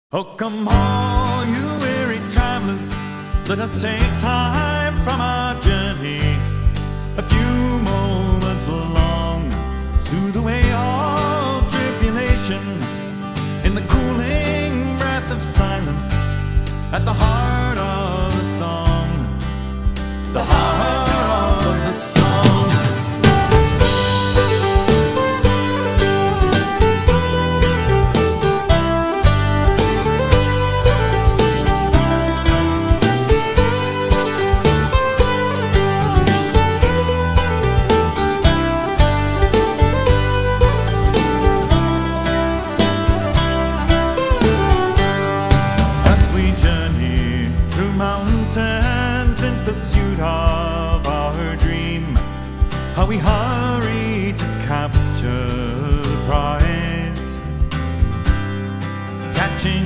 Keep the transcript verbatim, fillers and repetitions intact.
Oh, come on, you weary travelers, let us take time from our journey, a few moments long, soothe the way of tribulation.